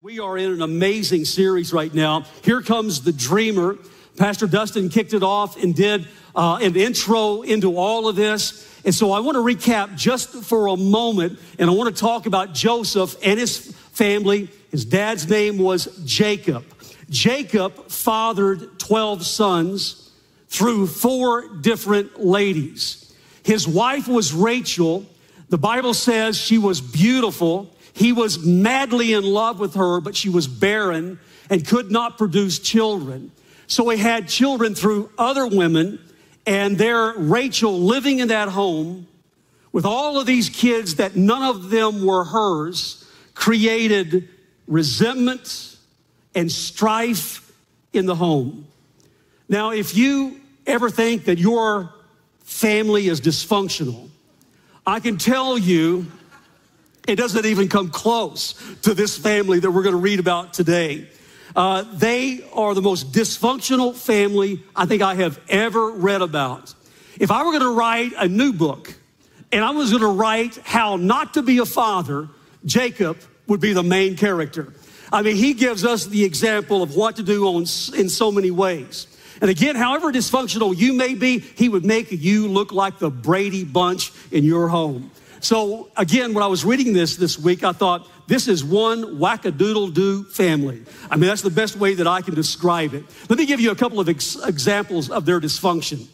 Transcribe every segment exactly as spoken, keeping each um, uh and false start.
We are in an amazing series right now. Here Comes the Dreamer. Pastor Dustin kicked it off and did uh, an intro into all of this. And so I want to recap just for a moment, and I want to talk about Joseph and his family. His dad's name was Jacob. Jacob fathered twelve sons through four different ladies. His wife was Rachel. The Bible says she was beautiful. He was madly in love with her, but she was barren and could not produce children. So he had children through other women, and there Rachel living in that home with all of these kids that none of them were hers created resentment and strife in the home. Now, if you ever think that your family is dysfunctional, I can tell you it doesn't even come close to this family that we're going to read about today. Uh, they are the most dysfunctional family I think I have ever read about. If I were going to write a new book and I was going to write how not to be a father, Jacob would be the main character. I mean, he gives us the example of what to do on, in so many ways. And again, however dysfunctional you may be, he would make you look like the Brady Bunch in your home. So again, when I was reading this this week, I thought, this is one whack-a-doodle-doo family. I mean, that's the best way that I can describe it. Let me give you a couple of ex- examples of their dysfunction.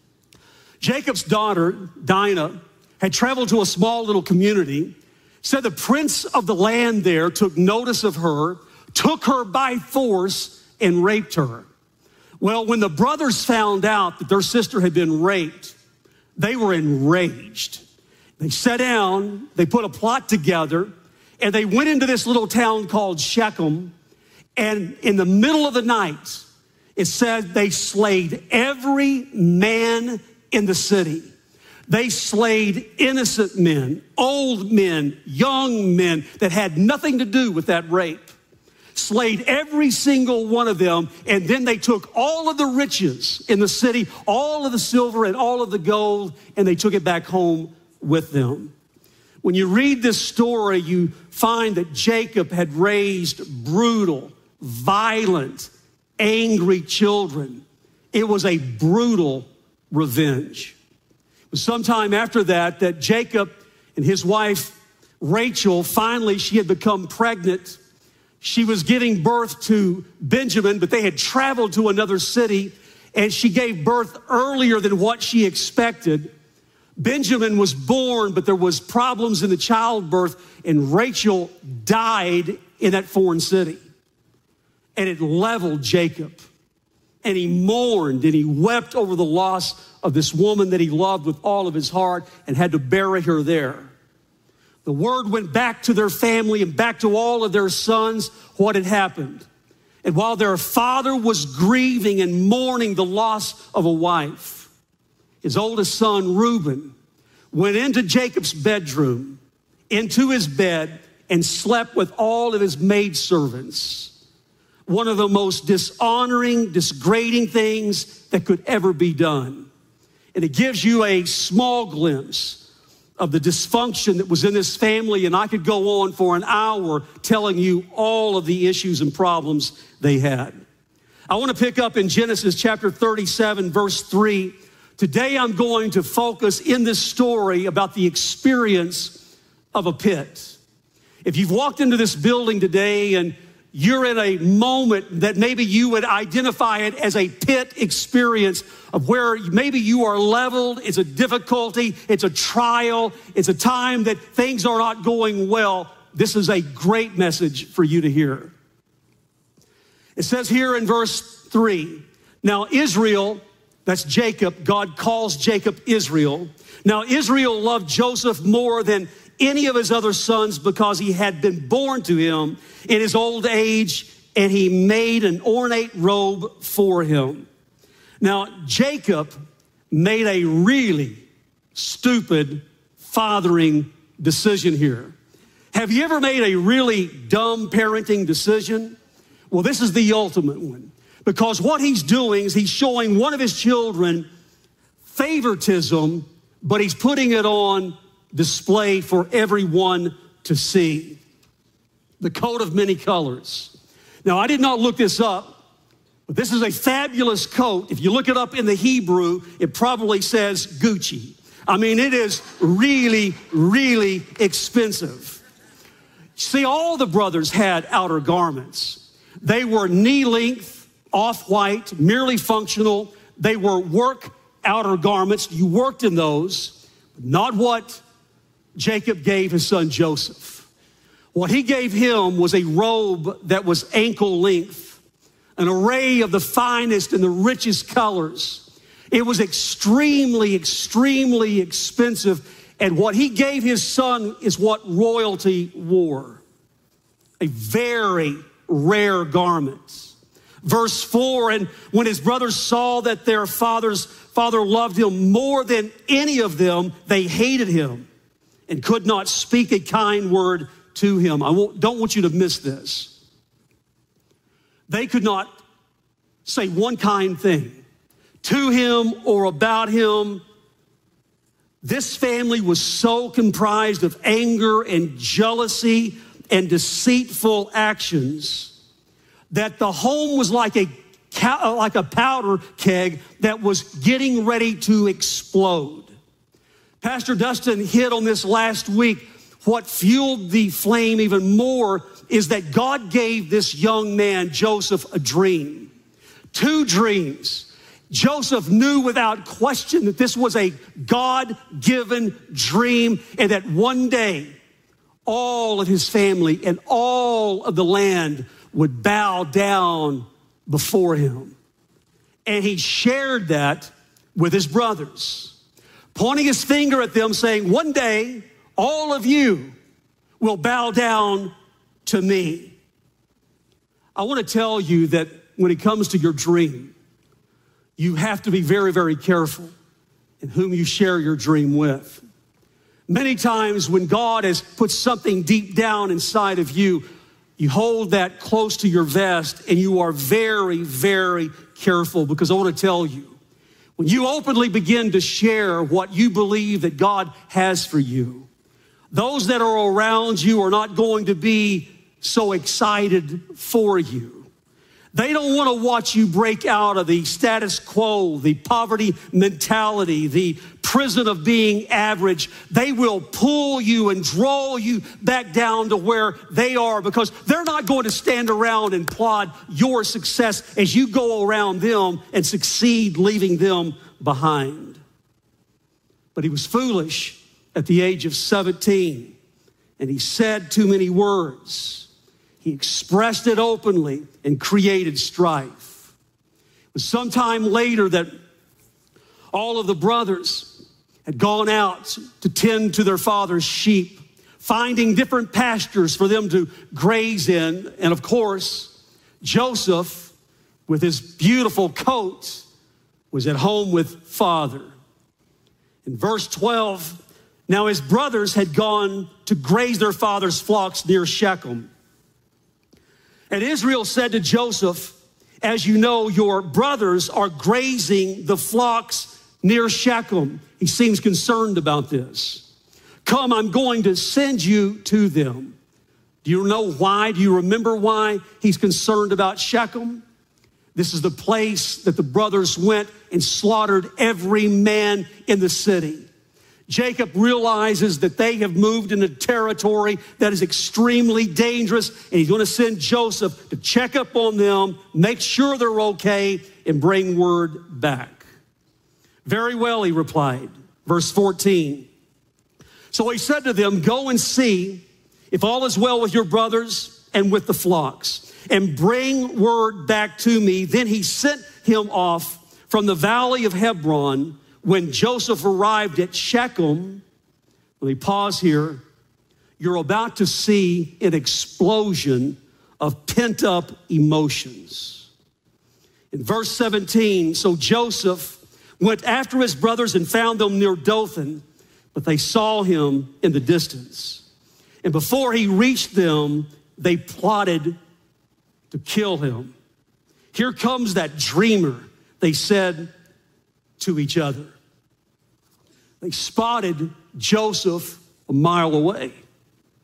Jacob's daughter, Dinah, had traveled to a small little community, said the prince of the land there took notice of her, took her by force, and raped her. Well, when the brothers found out that their sister had been raped, they were enraged. They sat down, they put a plot together, and they went into this little town called Shechem. And in the middle of the night, it said they slayed every man in the city. They slayed innocent men, old men, young men that had nothing to do with that rape. Slayed every single one of them, and then they took all of the riches in the city, all of the silver and all of the gold, and they took it back home with them. When you read this story, you find that Jacob had raised brutal, violent, angry children. It was a brutal revenge. It was sometime after that that Jacob and his wife, Rachel, finally, she had become pregnant. She was giving birth to Benjamin, but they had traveled to another city, and she gave birth earlier than what she expected. Benjamin was born, but there was problems in the childbirth, and Rachel died in that foreign city. And it leveled Jacob. And he mourned and he wept over the loss of this woman that he loved with all of his heart and had to bury her there. The word went back to their family and back to all of their sons what had happened. And while their father was grieving and mourning the loss of a wife, his oldest son, Reuben, went into Jacob's bedroom, into his bed, and slept with all of his maidservants. One of the most dishonoring, disgrading things that could ever be done. And it gives you a small glimpse of the dysfunction that was in this family, and I could go on for an hour telling you all of the issues and problems they had. I want to pick up in Genesis chapter thirty-seven, verse three. Today I'm going to focus in this story about the experience of a pit. If you've walked into this building today and you're in a moment that maybe you would identify it as a pit experience of where maybe you are leveled, it's a difficulty, it's a trial, it's a time that things are not going well, this is a great message for you to hear. It says here in verse three, now Israel, that's Jacob. God calls Jacob Israel. Now, Israel loved Joseph more than any of his other sons because he had been born to him in his old age, and he made an ornate robe for him. Now, Jacob made a really stupid fathering decision here. Have you ever made a really dumb parenting decision? Well, this is the ultimate one. Because what he's doing is he's showing one of his children favoritism, but he's putting it on display for everyone to see. the coat of many colors. Now, I did not look this up, but this is a fabulous coat. If you look it up in the Hebrew, it probably says Gucci. I mean, it is really, really expensive. See, all the brothers had outer garments. They were knee-length, off-white, merely functional. They were work outer garments. You worked in those, not what Jacob gave his son Joseph. What he gave him was a robe that was ankle length, an array of the finest and the richest colors. It was extremely, extremely expensive. And what he gave his son is what royalty wore, a very rare garment. Verse four, and when his brothers saw that their father's father loved him more than any of them, they hated him and could not speak a kind word to him. I won't, don't want you to miss this. They could not say one kind thing to him or about him. This family was so comprised of anger and jealousy and deceitful actions that the home was like a like a powder keg that was getting ready to explode. Pastor Dustin hit on this last week. What fueled the flame even more is that God gave this young man, Joseph, a dream. Two dreams. Joseph knew without question that this was a God-given dream and that one day all of his family and all of the land would bow down before him. And he shared that with his brothers, pointing his finger at them saying, one day, all of you will bow down to me. I want to tell you that when it comes to your dream, you have to be very, very careful in whom you share your dream with. Many times when God has put something deep down inside of you, you hold that close to your vest and you are very, very careful, because I want to tell you, when you openly begin to share what you believe that God has for you, those that are around you are not going to be so excited for you. They don't want to watch you break out of the status quo, the poverty mentality, the prison of being average. They will pull you and draw you back down to where they are, because they're not going to stand around and applaud your success as you go around them and succeed, leaving them behind. But he was foolish at the age of seventeen, and he said too many words. He expressed it openly and created strife. It was sometime later that all of the brothers had gone out to tend to their father's sheep, finding different pastures for them to graze in. And of course, Joseph, with his beautiful coat, was at home with father. In verse twelve, now his brothers had gone to graze their father's flocks near Shechem. And Israel said to Joseph, as you know, your brothers are grazing the flocks near Shechem. He seems concerned about this. Come, I'm going to send you to them. Do you know why? Do you remember why he's concerned about Shechem? This is the place that the brothers went and slaughtered every man in the city. Jacob realizes that they have moved into territory that is extremely dangerous, and he's going to send Joseph to check up on them, make sure they're okay, and bring word back. Very well, he replied. Verse fourteen. So he said to them, go and see if all is well with your brothers and with the flocks, and bring word back to me. Then he sent him off from the valley of Hebron. When Joseph arrived at Shechem, let me pause here, you're about to see an explosion of pent-up emotions. In verse seventeen, so Joseph went after his brothers and found them near Dothan, but they saw him in the distance. And before he reached them, they plotted to kill him. Here comes that dreamer, they said to each other. They spotted Joseph a mile away.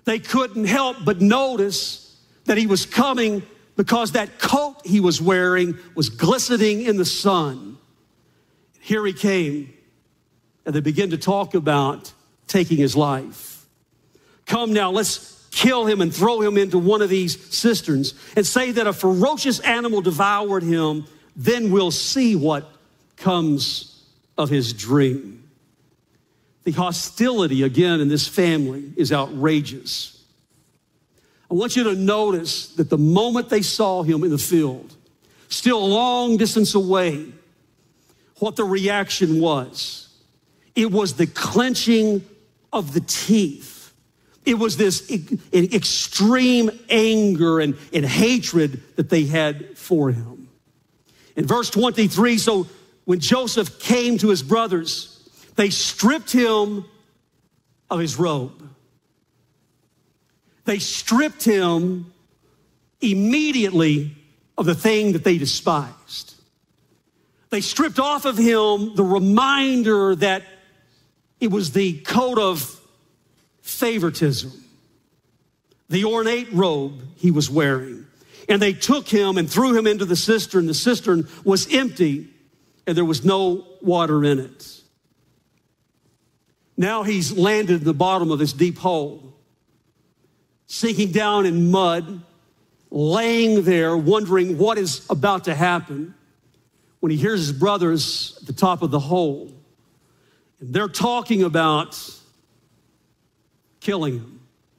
They couldn't help but notice that he was coming because that coat he was wearing was glistening in the sun. Here he came, and they began to talk about taking his life. Come now, let's kill him and throw him into one of these cisterns and say that a ferocious animal devoured him. Then we'll see what comes of his dream. The hostility, again, in this family is outrageous. I want you to notice that the moment they saw him in the field, still a long distance away, what the reaction was. It was the clenching of the teeth. It was this extreme anger and, and hatred that they had for him. In verse twenty-three, so when Joseph came to his brothers, they stripped him of his robe. They stripped him immediately of the thing that they despised. They stripped off of him the reminder that it was the coat of favoritism, the ornate robe he was wearing. And they took him and threw him into the cistern. The cistern was empty and there was no water in it. Now he's landed at the bottom of this deep hole, sinking down in mud, laying there, wondering what is about to happen, when he hears his brothers at the top of the hole. And they're talking about killing him.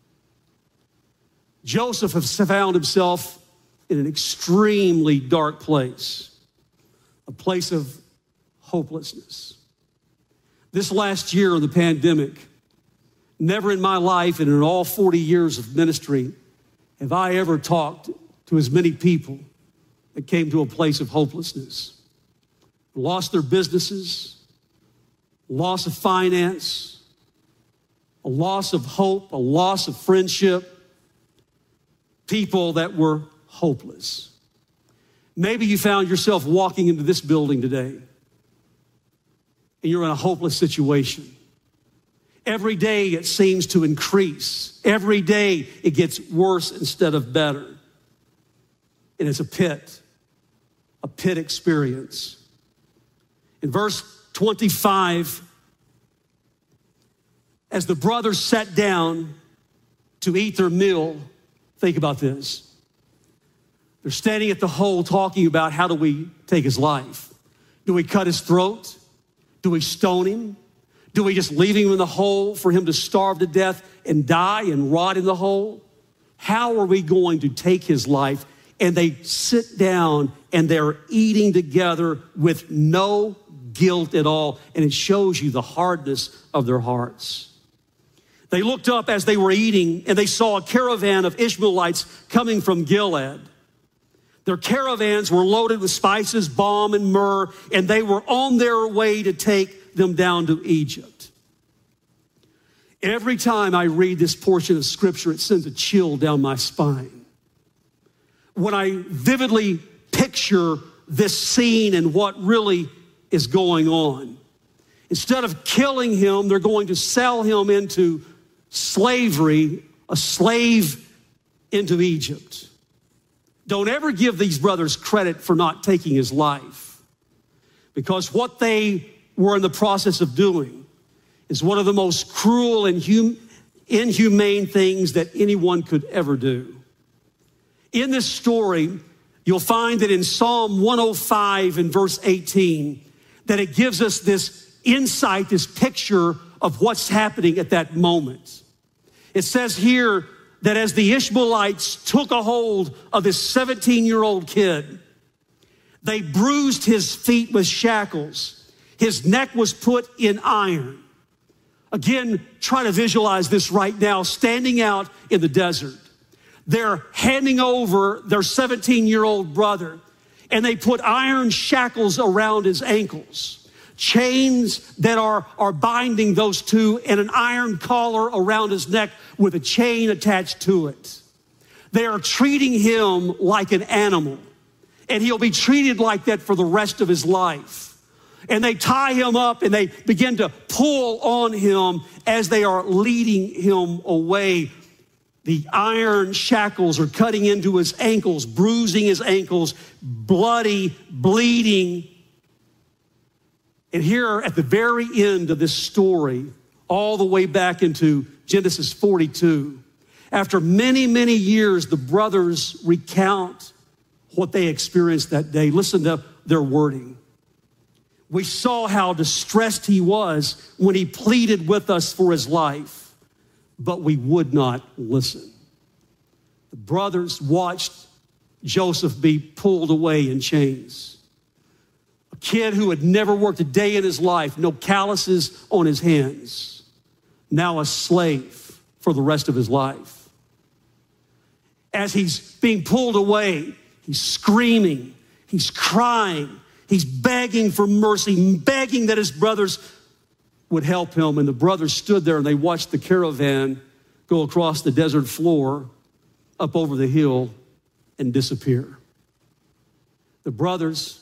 Joseph has found himself in an extremely dark place, a place of hopelessness. This last year of the pandemic, never in my life and in all forty years of ministry have I ever talked to as many people that came to a place of hopelessness, lost their businesses, loss of finance, a loss of hope, a loss of friendship, people that were hopeless. Maybe you found yourself walking into this building today and you're in a hopeless situation. Every day it seems to increase. Every day it gets worse instead of better. And it's a pit, a pit experience. In verse twenty-five, as the brothers sat down to eat their meal, think about this. They're standing at the hole talking about how do we take his life? Do we cut his throat? Do we stone him? Do we just leave him in the hole for him to starve to death and die and rot in the hole? How are we going to take his life? And they sit down and they're eating together with no guilt at all. And it shows you the hardness of their hearts. They looked up as they were eating and they saw a caravan of Ishmaelites coming from Gilead. Their caravans were loaded with spices, balm, and myrrh, and they were on their way to take them down to Egypt. Every time I read this portion of scripture, it sends a chill down my spine. When I vividly picture this scene and what really is going on, instead of killing him, they're going to sell him into slavery, a slave into Egypt. Don't ever give these brothers credit for not taking his life, because what they were in the process of doing is one of the most cruel and hum- inhumane things that anyone could ever do. In this story, you'll find that in Psalm one oh five and verse eighteen, that it gives us this insight, this picture of what's happening at that moment. It says here that as the Ishmaelites took a hold of this seventeen-year-old kid, they bruised his feet with shackles. His neck was put in iron. Again, try to visualize this right now, standing out in the desert. They're handing over their seventeen-year-old brother, and they put iron shackles around his ankles, chains that are, are binding those two, and an iron collar around his neck with a chain attached to it. They are treating him like an animal, and he'll be treated like that for the rest of his life. And they tie him up and they begin to pull on him as they are leading him away. The iron shackles are cutting into his ankles, bruising his ankles, bloody, bleeding. And here at the very end of this story, all the way back into Genesis forty-two, after many, many years, the brothers recount what they experienced that day. Listen to their wording. We saw how distressed he was when he pleaded with us for his life, but we would not listen. The brothers watched Joseph be pulled away in chains. A kid who had never worked a day in his life, no calluses on his hands, now a slave for the rest of his life. As he's being pulled away, he's screaming, he's crying, he's begging for mercy, begging that his brothers would help him. And the brothers stood there and they watched the caravan go across the desert floor, up over the hill, and disappear. The brothers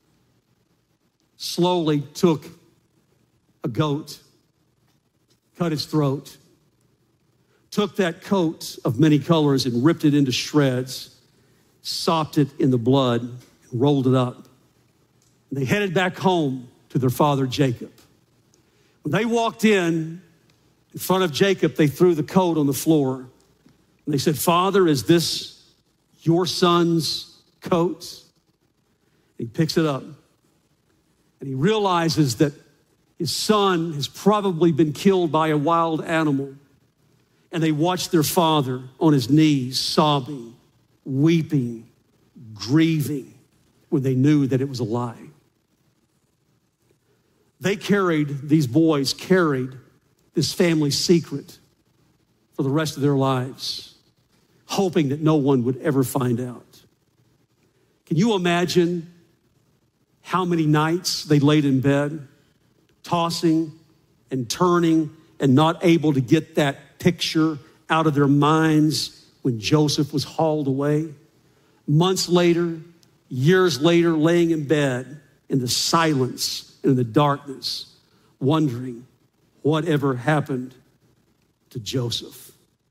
slowly took a goat, cut its throat, took that coat of many colors and ripped it into shreds, sopped it in the blood, and rolled it up. And they headed back home to their father Jacob. When they walked in, in front of Jacob, they threw the coat on the floor. And they said, "Father, is this your son's coat?" And he picks it up. And he realizes that his son has probably been killed by a wild animal. And they watched their father on his knees, sobbing, weeping, grieving, when they knew that it was a lie. They carried, these boys carried this family secret for the rest of their lives, hoping that no one would ever find out. Can you imagine how many nights they laid in bed, tossing and turning and not able to get that picture out of their minds when Joseph was hauled away? Months later, years later, laying in bed in the silence, in the darkness, wondering whatever happened to Joseph.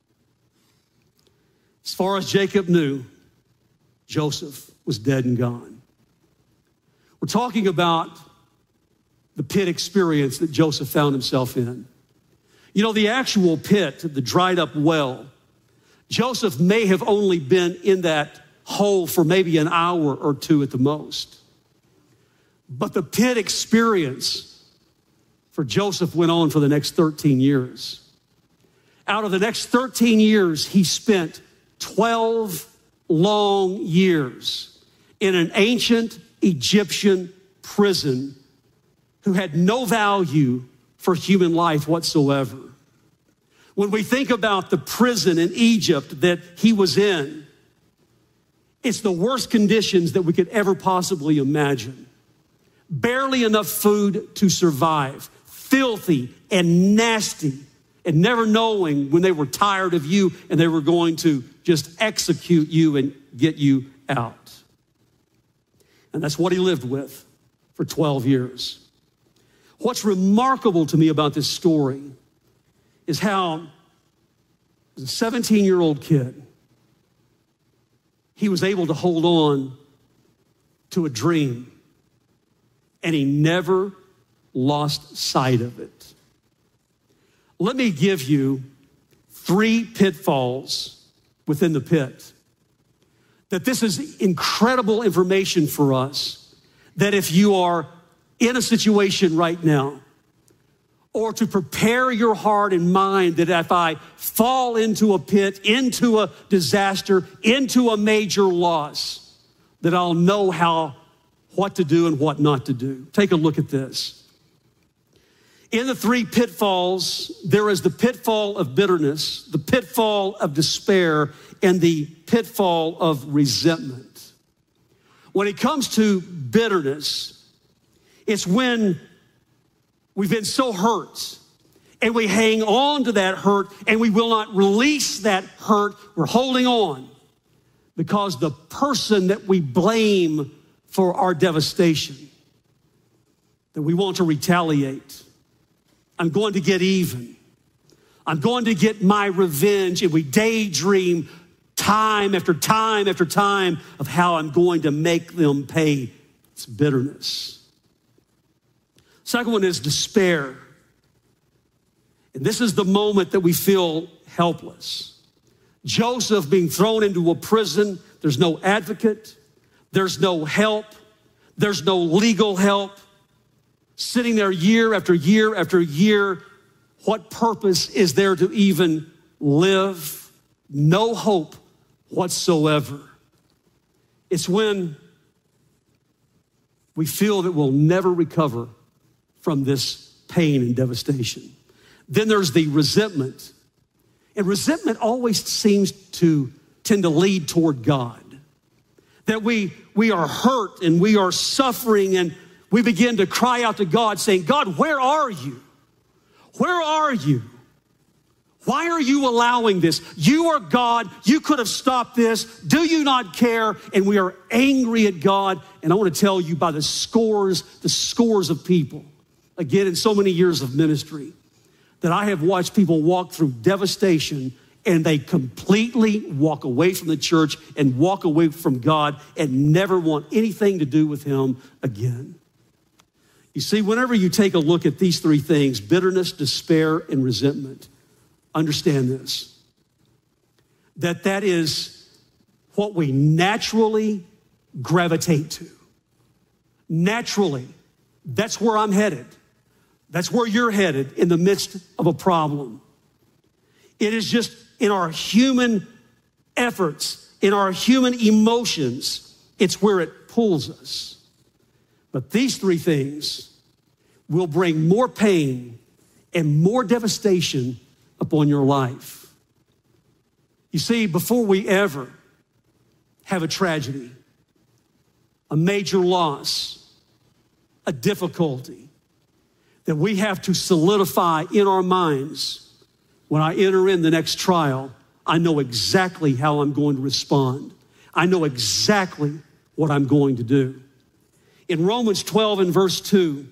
As far as Jacob knew, Joseph was dead and gone. We're talking about the pit experience that Joseph found himself in. You know, the actual pit, the dried up well, Joseph may have only been in that hole for maybe an hour or two at the most. But the pit experience for Joseph went on for the next thirteen years. Out of the next thirteen years, he spent twelve long years in an ancient Egyptian prison who had no value for human life whatsoever. When we think about the prison in Egypt that he was in, it's the worst conditions that we could ever possibly imagine. Barely enough food to survive, filthy and nasty, and never knowing when they were tired of you and they were going to just execute you and get you out. And that's what he lived with for twelve years. What's remarkable to me about this story is how, as a seventeen-year-old kid, he was able to hold on to a dream, and he never lost sight of it. Let me give you three pitfalls within the pit. That this is incredible information for us, that if you are in a situation right now, or to prepare your heart and mind that if I fall into a pit, into a disaster, into a major loss, that I'll know how, what to do and what not to do. Take a look at this. In the three pitfalls, there is the pitfall of bitterness, the pitfall of despair, and the pitfall of resentment. When it comes to bitterness, it's when we've been so hurt and we hang on to that hurt and we will not release that hurt. We're holding on because the person that we blame for our devastation, that we want to retaliate. I'm going to get even. I'm going to get my revenge. And we daydream time after time after time of how I'm going to make them pay. It's bitterness. Second one is despair. And this is the moment that we feel helpless. Joseph being thrown into a prison. There's no advocate. There's no help. There's no legal help. Sitting there year after year after year. What purpose is there to even live? No hope whatsoever. It's when we feel that we'll never recover from this pain and devastation. Then there's the resentment. And resentment always seems to tend to lead toward God. That we, we are hurt and we are suffering and we begin to cry out to God saying, God, where are you? Where are you? Why are you allowing this? You are God. You could have stopped this. Do you not care? And we are angry at God. And I want to tell you by the scores, the scores of people, again, in so many years of ministry, that I have watched people walk through devastation and they completely walk away from the church and walk away from God and never want anything to do with him again. You see, whenever you take a look at these three things, bitterness, despair, and resentment, understand this, that that is what we naturally gravitate to. Naturally, that's where I'm headed. That's where you're headed in the midst of a problem. It is just in our human efforts, in our human emotions, it's where it pulls us. But these three things will bring more pain and more devastation upon your life. You see, before we ever have a tragedy, a major loss, a difficulty, that we have to solidify in our minds, when I enter in the next trial, I know exactly how I'm going to respond. I know exactly what I'm going to do. In Romans twelve and verse two,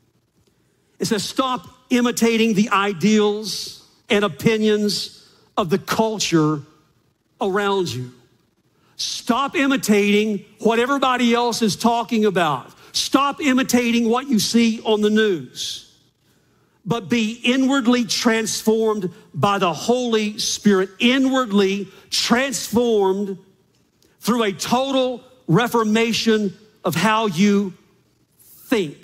it says, stop imitating the ideals and opinions of the culture around you. Stop imitating what everybody else is talking about. Stop imitating what you see on the news, but be inwardly transformed by the Holy Spirit, inwardly transformed through a total reformation of how you think.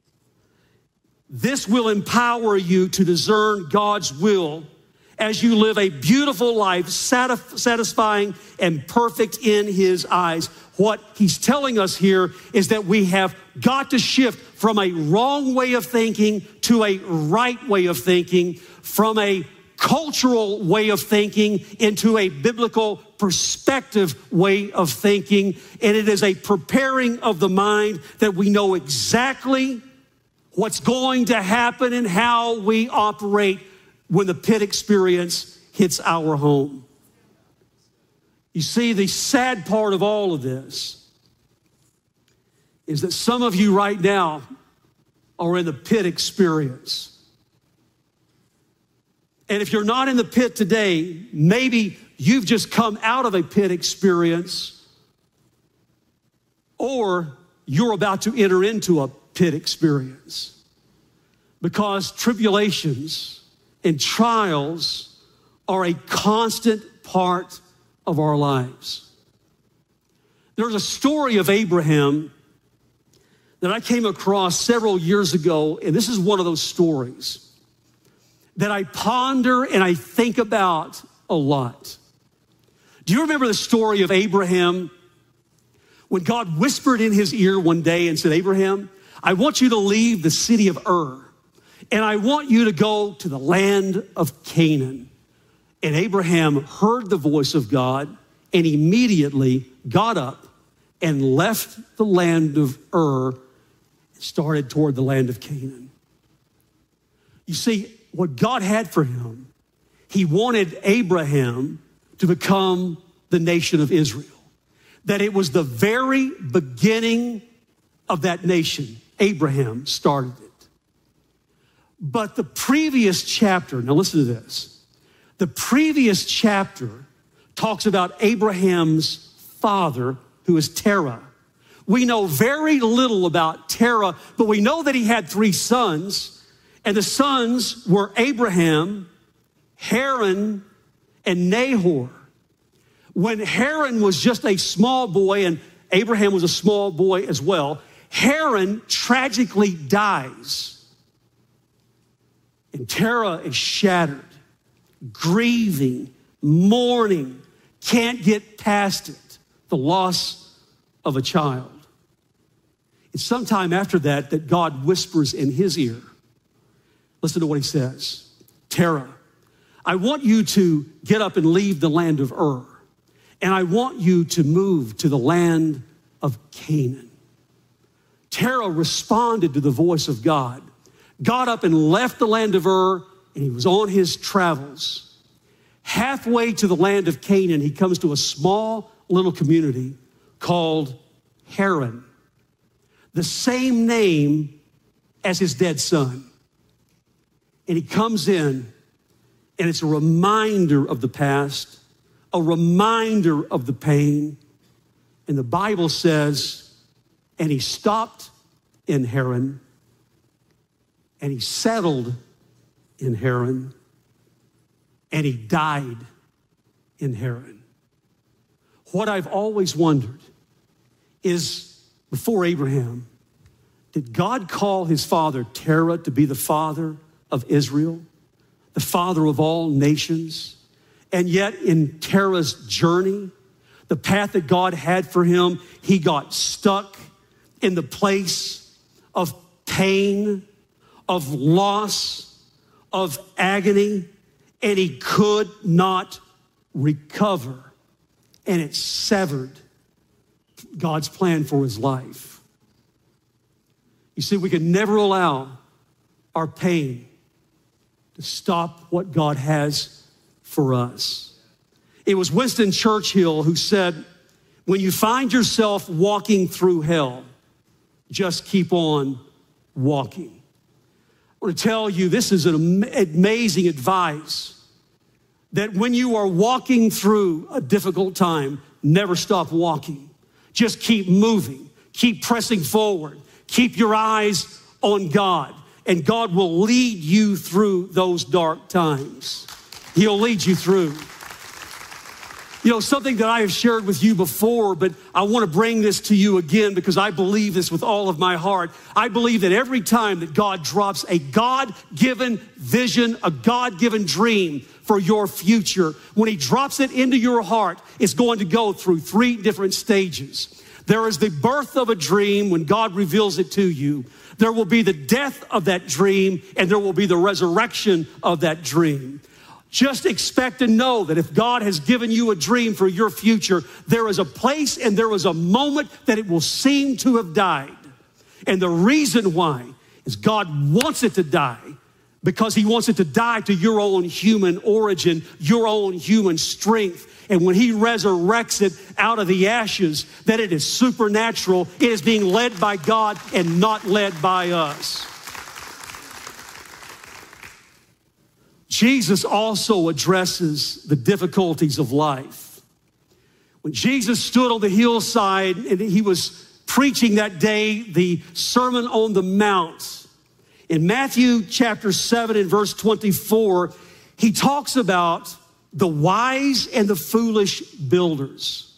This will empower you to discern God's will as you live a beautiful life, satisfying and perfect in his eyes. What he's telling us here is that we have got to shift from a wrong way of thinking to a right way of thinking, from a cultural way of thinking into a biblical perspective way of thinking. And it is a preparing of the mind that we know exactly what's going to happen and how we operate when the pit experience hits our home. You see, the sad part of all of this is that some of you right now are in the pit experience. And if you're not in the pit today, maybe you've just come out of a pit experience, or you're about to enter into a pit experience, because tribulations and trials are a constant part of our lives. There's a story of Abraham that I came across several years ago, and this is one of those stories that I ponder and I think about a lot. Do you remember the story of Abraham when God whispered in his ear one day and said, Abraham, I want you to leave the city of Ur, and I want you to go to the land of Canaan. And Abraham heard the voice of God and immediately got up and left the land of Ur and started toward the land of Canaan. You see, what God had for him, he wanted Abraham to become the nation of Israel. That it was the very beginning of that nation. Abraham started it. But the previous chapter, now listen to this. The previous chapter talks about Abraham's father, who is Terah. We know very little about Terah, but we know that he had three sons, and the sons were Abraham, Haran, and Nahor. When Haran was just a small boy, and Abraham was a small boy as well, Haran tragically dies. And Terah is shattered, grieving, mourning, can't get past it, the loss of a child. It's sometime after that that God whispers in his ear. Listen to what he says. Terah, I want you to get up and leave the land of Ur, and I want you to move to the land of Canaan. Terah responded to the voice of God, got up and left the land of Ur, and he was on his travels. Halfway to the land of Canaan, he comes to a small little community called Haran, the same name as his dead son. And he comes in, and it's a reminder of the past, a reminder of the pain. And the Bible says, and he stopped in Haran, and he settled in Haran, and he died in Haran. What I've always wondered is, before Abraham, did God call his father Terah to be the father of Israel, the father of all nations? And yet in Terah's journey, the path that God had for him, he got stuck in the place of pain, of loss, of agony, and he could not recover. And it severed God's plan for his life. You see, we can never allow our pain to stop what God has for us. It was Winston Churchill who said, when you find yourself walking through hell, just keep on walking. I want to tell you, this is an amazing advice, that when you are walking through a difficult time, never stop walking. Just keep moving, keep pressing forward, keep your eyes on God, and God will lead you through those dark times. He'll lead you through. You know, something that I have shared with you before, but I want to bring this to you again because I believe this with all of my heart. I believe that every time that God drops a God-given vision, a God-given dream for your future, when he drops it into your heart, it's going to go through three different stages. There is the birth of a dream when God reveals it to you. There will be the death of that dream, and there will be the resurrection of that dream. Just expect and know that if God has given you a dream for your future, there is a place and there is a moment that it will seem to have died. And the reason why is God wants it to die, because he wants it to die to your own human origin, your own human strength. And when he resurrects it out of the ashes, that it is supernatural. It is being led by God and not led by us. Jesus also addresses the difficulties of life. When Jesus stood on the hillside and he was preaching that day the Sermon on the Mount, in Matthew chapter seven and verse twenty-four, he talks about the wise and the foolish builders.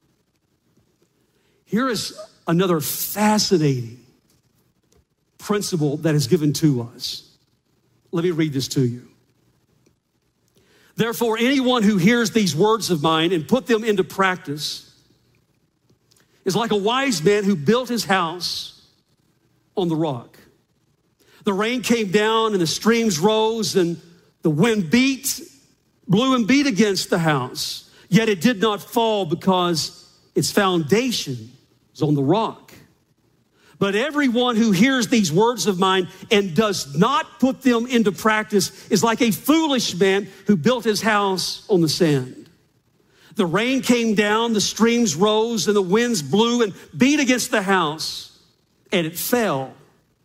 Here is another fascinating principle that is given to us. Let me read this to you. Therefore, anyone who hears these words of mine and put them into practice is like a wise man who built his house on the rock. The rain came down and the streams rose and the wind beat, blew and beat against the house. Yet it did not fall because its foundation was on the rock. But everyone who hears these words of mine and does not put them into practice is like a foolish man who built his house on the sand. The rain came down, the streams rose, and the winds blew and beat against the house, and it fell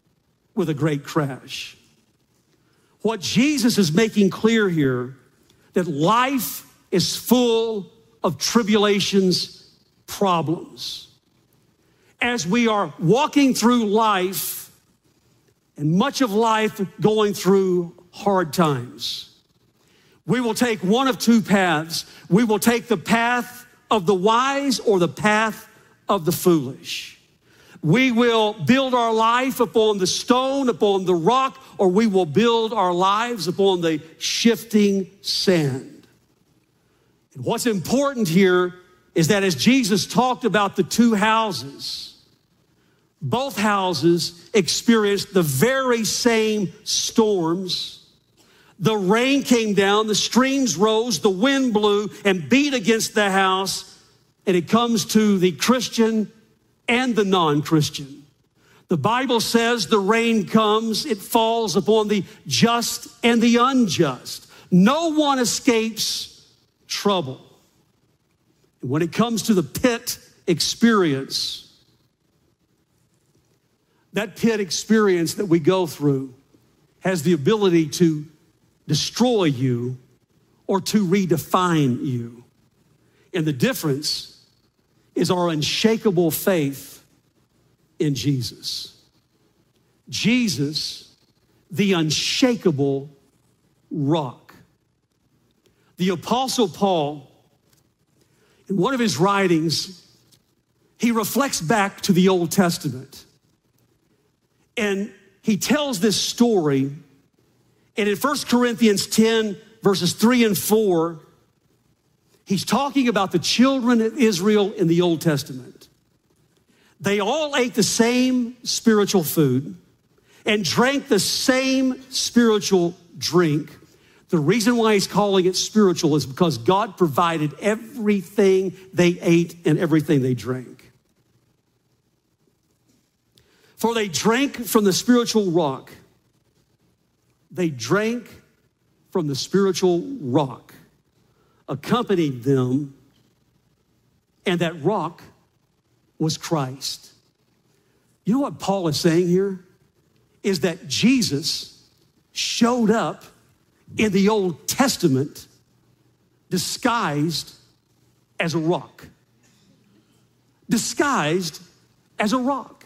with a great crash. What Jesus is making clear here, that life is full of tribulations, problems. As we are walking through life, and much of life going through hard times, we will take one of two paths. We will take the path of the wise or the path of the foolish. We will build our life upon the stone, upon the rock, or we will build our lives upon the shifting sand. And what's important here is that as Jesus talked about the two houses, both houses experienced the very same storms. The rain came down, the streams rose, the wind blew and beat against the house, and it comes to the Christian and the non-Christian. The Bible says the rain comes, it falls upon the just and the unjust. No one escapes trouble. And when it comes to the pit experience, that pit experience that we go through has the ability to destroy you or to redefine you. And the difference is our unshakable faith in Jesus. Jesus, the unshakable rock. The Apostle Paul, in one of his writings, he reflects back to the Old Testament. And he tells this story. And in First Corinthians ten, verses three and four, he's talking about the children of Israel in the Old Testament. They all ate the same spiritual food and drank the same spiritual drink. The reason why he's calling it spiritual is because God provided everything they ate and everything they drank. For they drank from the spiritual rock. They drank from the spiritual rock, accompanied them, and that rock was Christ. You know what Paul is saying here? Is that Jesus showed up in the Old Testament disguised as a rock. Disguised as a rock.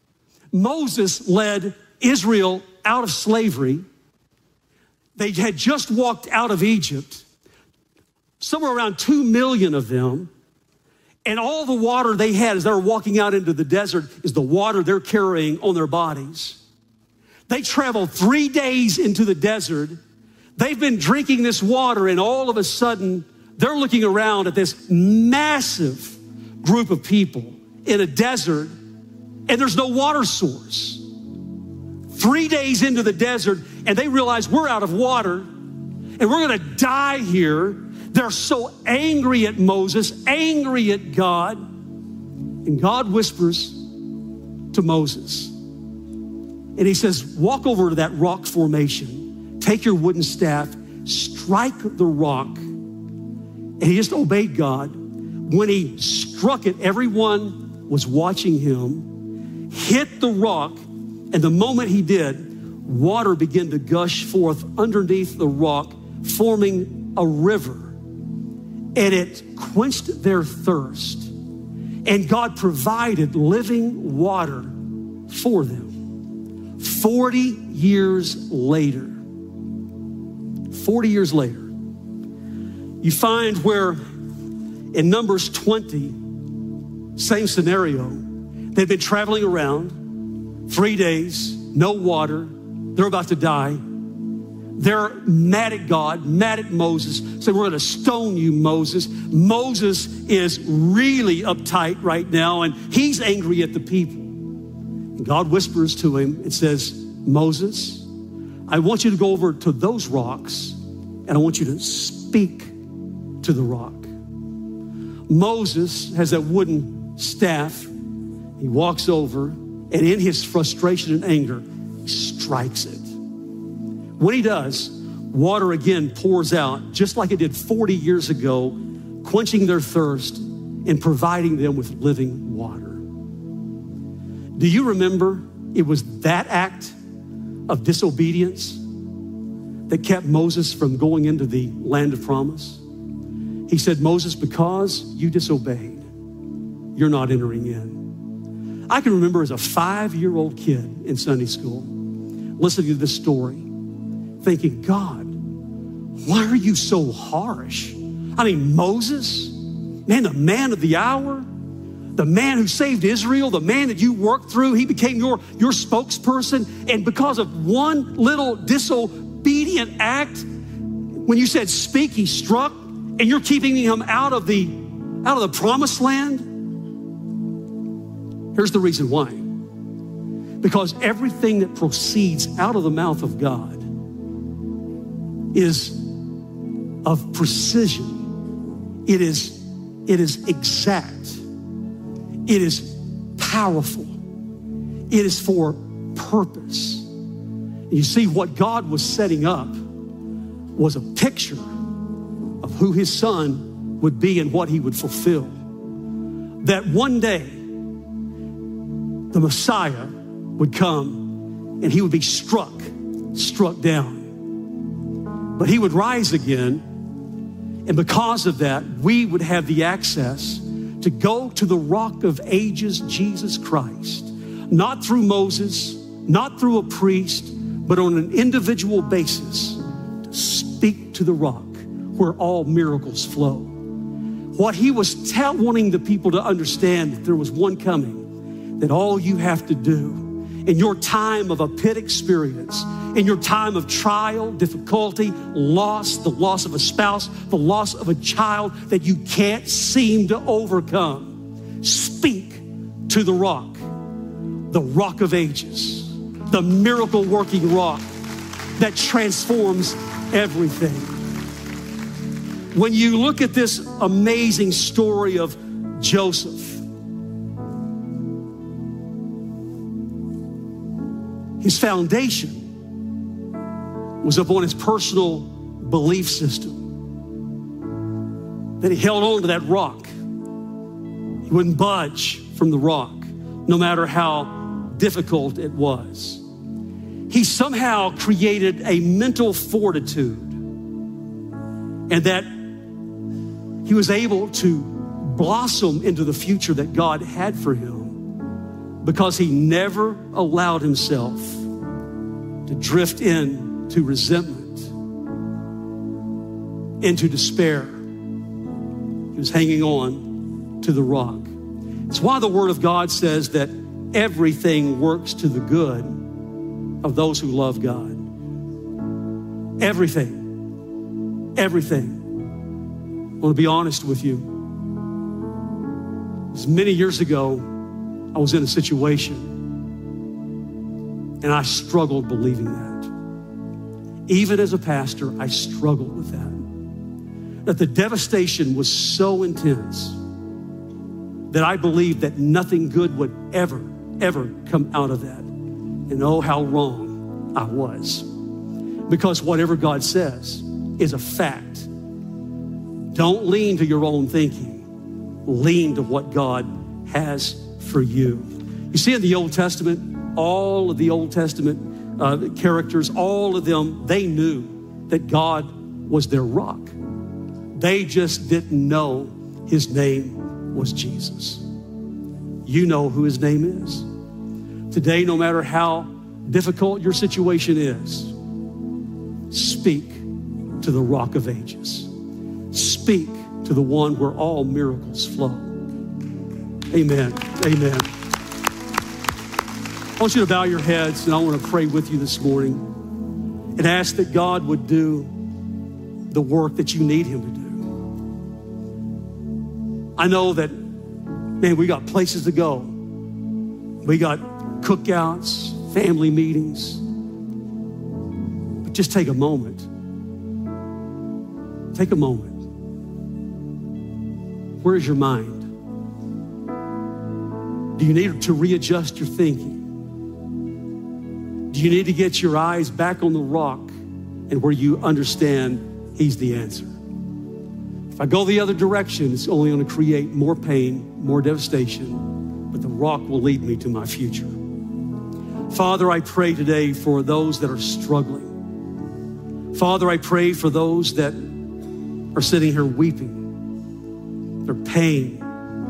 Moses led Israel out of slavery. They had just walked out of Egypt, somewhere around two million of them, and all the water they had as they were walking out into the desert is the water they're carrying on their bodies. They traveled three days into the desert. They've been drinking this water, and all of a sudden, they're looking around at this massive group of people in a desert, and there's no water source. Three days into the desert, and they realize we're out of water, and we're gonna die here. They're so angry at Moses, angry at God, and God whispers to Moses, and he says, walk over to that rock formation, take your wooden staff, strike the rock. And he just obeyed God. When he struck it, everyone was watching him, hit the rock, and the moment he did, water began to gush forth underneath the rock, forming a river. And it quenched their thirst. And God provided living water for them. forty years later, forty years later, you find where in Numbers twenty, same scenario, they've been traveling around three days, no water, they're about to die. They're mad at God, mad at Moses, saying, we're gonna stone you, Moses. Moses is really uptight right now, and he's angry at the people. And God whispers to him and says, Moses, I want you to go over to those rocks, and I want you to speak to the rock. Moses has that wooden staff. He walks over, and in his frustration and anger, he strikes it. When he does, water again pours out, just like it did forty years ago, quenching their thirst and providing them with living water. Do you remember it was that act of disobedience that kept Moses from going into the land of promise? He said, Moses, because you disobeyed, you're not entering in. I can remember as a five-year-old kid in Sunday school, listening to this story, thinking, God, why are you so harsh? I mean, Moses, man, the man of the hour, the man who saved Israel, the man that you worked through, he became your, your spokesperson. And because of one little disobedient act, when you said speak, he struck, and you're keeping him out of the, out of the promised land. Here's the reason why. Because everything that proceeds out of the mouth of God is of precision. It is, it is exact. It is powerful. It is for purpose. And you see, what God was setting up was a picture of who his son would be and what he would fulfill. That one day, the Messiah would come and he would be struck, struck down. But he would rise again. And because of that, we would have the access to go to the Rock of Ages, Jesus Christ, not through Moses, not through a priest, but on an individual basis, to speak to the rock where all miracles flow. What he was tell, wanting the people to understand, that there was one coming, that all you have to do in your time of a pit experience, in your time of trial, difficulty, loss, the loss of a spouse, the loss of a child that you can't seem to overcome, speak to the rock, the Rock of Ages, the miracle-working rock that transforms everything. When you look at this amazing story of Joseph, his foundation was upon his personal belief system, that he held on to that rock. He wouldn't budge from the rock, no matter how difficult it was. He somehow created a mental fortitude, and that he was able to blossom into the future that God had for him, because he never allowed himself to drift into resentment, into despair. He was hanging on to the rock. It's why the Word of God says that everything works to the good of those who love God. Everything. Everything. I want to be honest with you. It was many years ago, I was in a situation and I struggled believing that. Even as a pastor, I struggled with that. That the devastation was so intense that I believed that nothing good would ever, ever come out of that. And oh, how wrong I was. Because whatever God says is a fact. Don't lean to your own thinking. Lean to what God has for you. You see, in the Old Testament, all of the Old Testament uh, characters, all of them, they knew that God was their rock. They just didn't know his name was Jesus. You know who his name is. Today, no matter how difficult your situation is, speak to the Rock of Ages. Speak to the one where all miracles flow. Amen. Amen. I want you to bow your heads, and I want to pray with you this morning and ask that God would do the work that you need him to do. I know that, man, we got places to go. We got cookouts, family meetings. But just take a moment. Take a moment. Where is your mind? Do you need to readjust your thinking? Do you need to get your eyes back on the rock and where you understand he's the answer? If I go the other direction, it's only going to create more pain, more devastation, but the rock will lead me to my future. Father, I pray today for those that are struggling. Father, I pray for those that are sitting here weeping. Their pain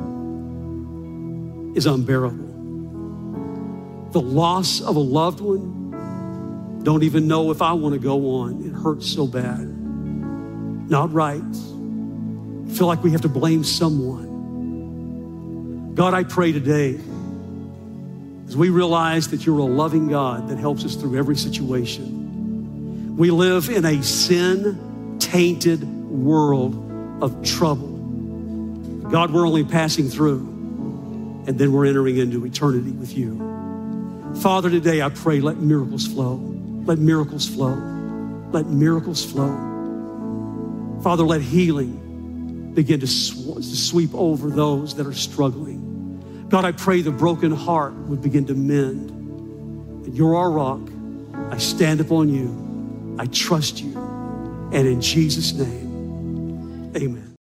is unbearable. The loss of a loved one, don't even know if I want to go on. It hurts so bad. Not right. I feel like we have to blame someone. God, I pray today, as we realize that you're a loving God that helps us through every situation. We live in a sin-tainted world of trouble. God, we're only passing through, and then we're entering into eternity with you. Father, today I pray, let miracles flow. Let miracles flow. Let miracles flow. Father, let healing begin to, sw- to sweep over those that are struggling. God, I pray the broken heart would begin to mend. And you're our rock. I stand upon you. I trust you. And in Jesus' name, amen.